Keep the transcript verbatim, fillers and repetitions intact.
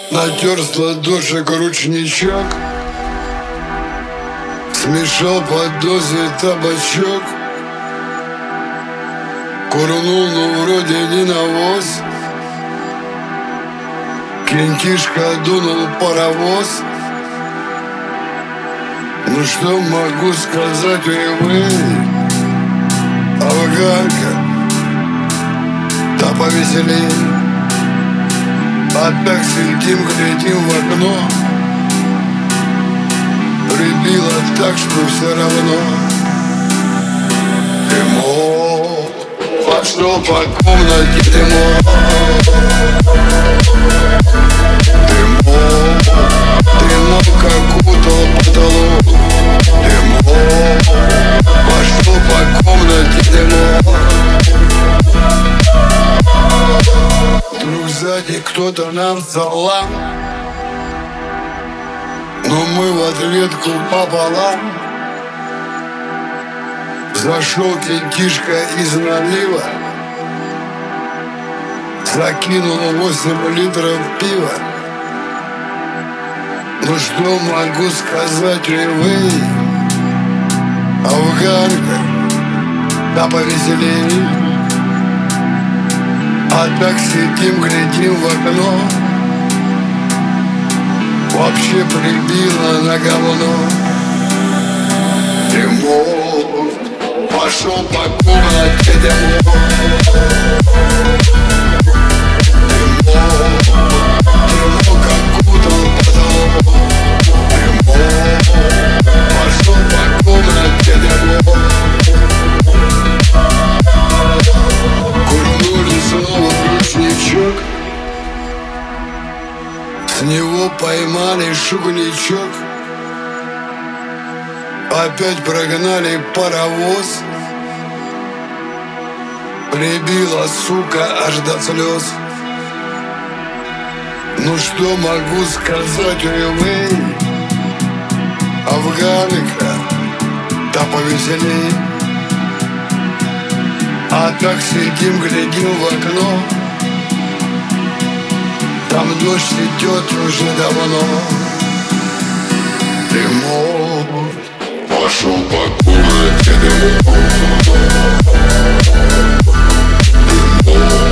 Натер с ладошек ручничок, смешал под дозе табачок, курнул, но вроде не навоз. Кентишка дунул паровоз. Ну что могу сказать, увы, афганка, да повеселей. А так сидим, глядим в окно, прибило так, что все равно. Дымок пошел по комнате, дымок, дымок, дымок окутал потолок. Дымок пошел по комнате, дымок. Вдруг сзади кто-то нам салам, но мы в ответку пополам. Зашел кентишка из налива, закинул восемь литров пива. Ну что могу сказать, увы, афганка, да повеселей. А так сидим, глядим в окно, вообще прибило на говно. Дымок пошел по комнате, дымок, дымок, дымок окутал потолок. Дымок пошел по комнате, дымок. Курнули снова ручничок, с него поймали шугничок. Опять прогнали паровоз, прибила, сука, аж до слез. Ну что могу сказать, увы, афганка, да повеселей. А так сидим, глядим в окно, там дождь идет уже давно. Дымок пошел по комнате, дымок, дымок.